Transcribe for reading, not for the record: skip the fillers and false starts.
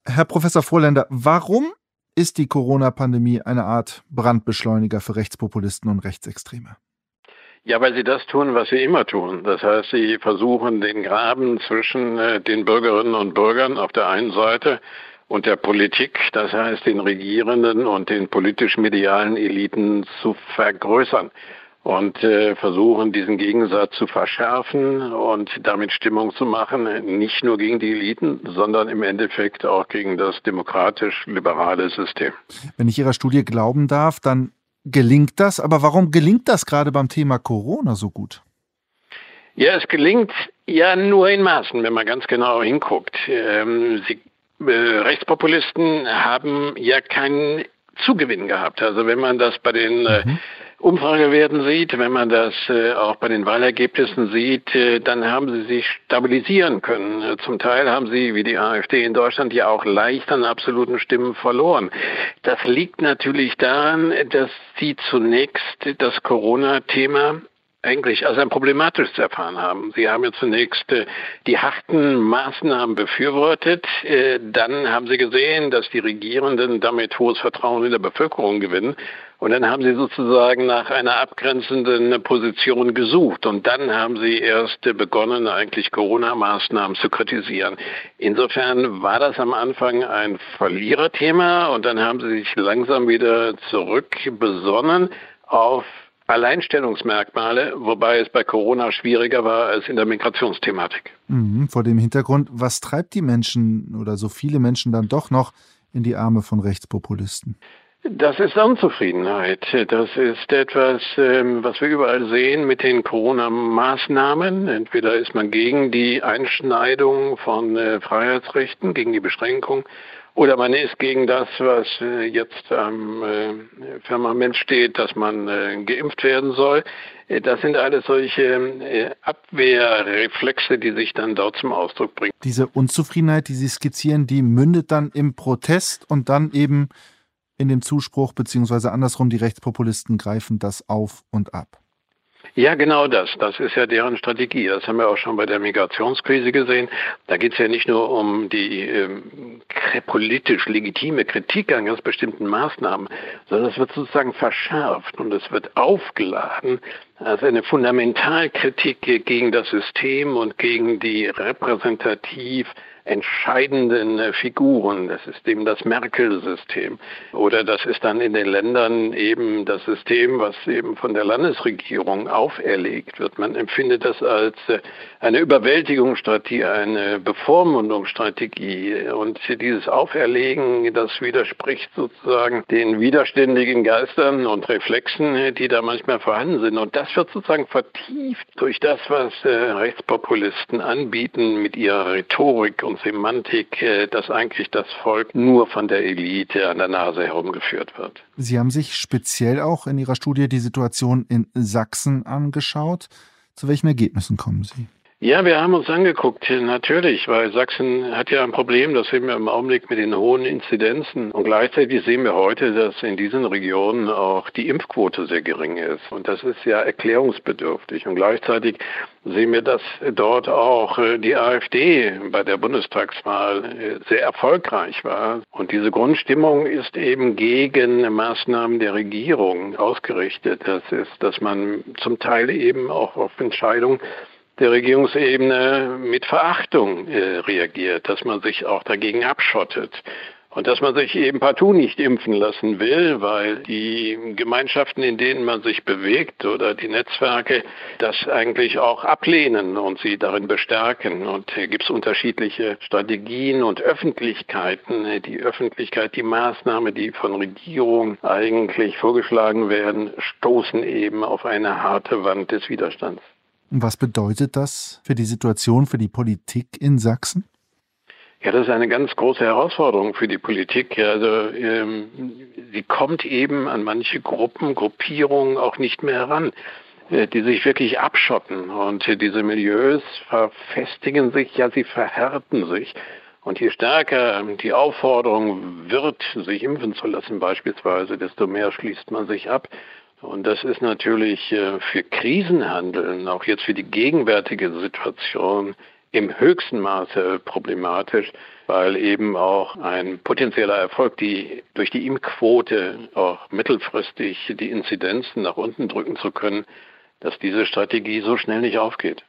Herr Professor Vorländer, warum ist die Corona-Pandemie eine Art Brandbeschleuniger für Rechtspopulisten und Rechtsextreme? Ja, weil sie das tun, was sie immer tun. Das heißt, sie versuchen, den Graben zwischen den Bürgerinnen und Bürgern auf der einen Seite und der Politik, das heißt den Regierenden und den politisch-medialen Eliten zu vergrößern und versuchen, diesen Gegensatz zu verschärfen und damit Stimmung zu machen, nicht nur gegen die Eliten, sondern im Endeffekt auch gegen das demokratisch-liberale System. Wenn ich Ihrer Studie glauben darf, dann gelingt das. Aber warum gelingt das gerade beim Thema Corona so gut? Ja, es gelingt ja nur in Maßen, wenn man ganz genau hinguckt. Rechtspopulisten haben ja keinen Zugewinn gehabt. Also wenn man das bei den Umfragewerten sieht, wenn man das auch bei den Wahlergebnissen sieht, dann haben sie sich stabilisieren können. Zum Teil haben sie, wie die AfD in Deutschland, ja auch leicht an absoluten Stimmen verloren. Das liegt natürlich daran, dass sie zunächst das Corona-Thema eigentlich als ein problematisches erfahren haben. Sie haben ja zunächst die harten Maßnahmen befürwortet. Dann haben sie gesehen, dass die Regierenden damit hohes Vertrauen in der Bevölkerung gewinnen. Und dann haben sie sozusagen nach einer abgrenzenden Position gesucht. Und dann haben sie erst begonnen, eigentlich Corona-Maßnahmen zu kritisieren. Insofern war das am Anfang ein Verliererthema. Und dann haben sie sich langsam wieder zurückbesonnen auf Alleinstellungsmerkmale, wobei es bei Corona schwieriger war als in der Migrationsthematik. Vor dem Hintergrund, was treibt die Menschen oder so viele Menschen dann doch noch in die Arme von Rechtspopulisten? Das ist Unzufriedenheit. Das ist etwas, was wir überall sehen mit den Corona-Maßnahmen. Entweder ist man gegen die Einschneidung von Freiheitsrechten, gegen die Beschränkung, oder man ist gegen das, was jetzt am Firmament steht, dass man geimpft werden soll. Das sind alles solche Abwehrreflexe, die sich dann dort zum Ausdruck bringen. Diese Unzufriedenheit, die Sie skizzieren, die mündet dann im Protest und dann eben in dem Zuspruch, beziehungsweise andersrum, die Rechtspopulisten greifen das auf und ab. Ja, genau das. Das ist ja deren Strategie. Das haben wir auch schon bei der Migrationskrise gesehen. Da geht es ja nicht nur um die politisch legitime Kritik an ganz bestimmten Maßnahmen, sondern es wird sozusagen verschärft und es wird aufgeladen als eine Fundamentalkritik gegen das System und gegen die repräsentativ entscheidenden Figuren. Das ist eben das Merkel-System. Oder das ist dann in den Ländern eben das System, was eben von der Landesregierung auferlegt wird. Man empfindet das als eine Überwältigungsstrategie, eine Bevormundungsstrategie. Und dieses Auferlegen, das widerspricht sozusagen den widerständigen Geistern und Reflexen, die da manchmal vorhanden sind. Und das wird sozusagen vertieft durch das, was Rechtspopulisten anbieten mit ihrer Rhetorik und Semantik, dass eigentlich das Volk nur von der Elite an der Nase herumgeführt wird. Sie haben sich speziell auch in Ihrer Studie die Situation in Sachsen angeschaut. Zu welchen Ergebnissen kommen Sie? Ja, wir haben uns angeguckt, natürlich, weil Sachsen hat ja ein Problem, das sehen wir im Augenblick mit den hohen Inzidenzen. Und gleichzeitig sehen wir heute, dass in diesen Regionen auch die Impfquote sehr gering ist. Und das ist ja erklärungsbedürftig. Und gleichzeitig sehen wir, dass dort auch die AfD bei der Bundestagswahl sehr erfolgreich war. Und diese Grundstimmung ist eben gegen Maßnahmen der Regierung ausgerichtet. Das ist, dass man zum Teil eben auch auf Entscheidungen der Regierungsebene mit Verachtung reagiert, dass man sich auch dagegen abschottet und dass man sich eben partout nicht impfen lassen will, weil die Gemeinschaften, in denen man sich bewegt oder die Netzwerke das eigentlich auch ablehnen und sie darin bestärken. Und hier gibt es unterschiedliche Strategien und Öffentlichkeiten. Die Öffentlichkeit, die Maßnahmen, die von Regierung eigentlich vorgeschlagen werden, stoßen eben auf eine harte Wand des Widerstands. Und was bedeutet das für die Situation, für die Politik in Sachsen? Ja, das ist eine ganz große Herausforderung für die Politik. Also sie kommt eben an manche Gruppierungen auch nicht mehr heran, die sich wirklich abschotten. Und diese Milieus verfestigen sich, ja, sie verhärten sich. Und je stärker die Aufforderung wird, sich impfen zu lassen beispielsweise, desto mehr schließt man sich ab. Und das ist natürlich für Krisenhandeln, auch jetzt für die gegenwärtige Situation, im höchsten Maße problematisch, weil eben auch ein potenzieller Erfolg, durch die Impfquote auch mittelfristig die Inzidenzen nach unten drücken zu können, dass diese Strategie so schnell nicht aufgeht.